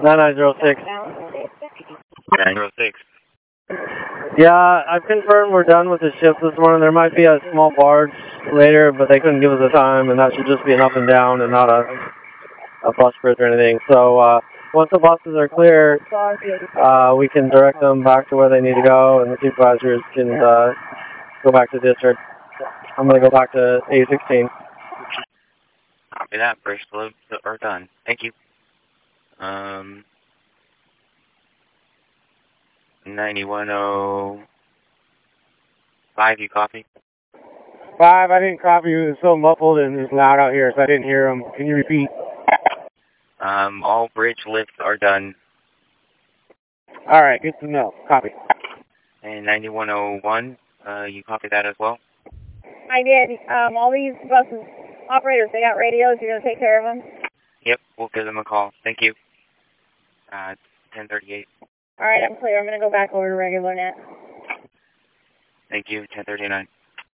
9906. 906. Yeah, I've confirmed we're done with the shift this morning. There might be a small barge later, but they couldn't give us a time, and that should just be an up and down and not a bus bridge or anything. So once the buses are clear, we can direct them back to where they need to go, and the supervisors can go back to district. I'm going to go back to A16. Copy that. Bridge loads are done. Thank you. 9105, you copy? 5, I didn't copy you. It was so muffled and it was loud out here, so I didn't hear them. Can you repeat? All bridge lifts are done. All right, good to know. Copy. And 9101, you copy that as well? I did. All these buses, operators, they got radios. You're going to take care of them? Yep, we'll give them a call. Thank you. 1038. All right, I'm clear. I'm going to go back over to regular net. Thank you, 1039.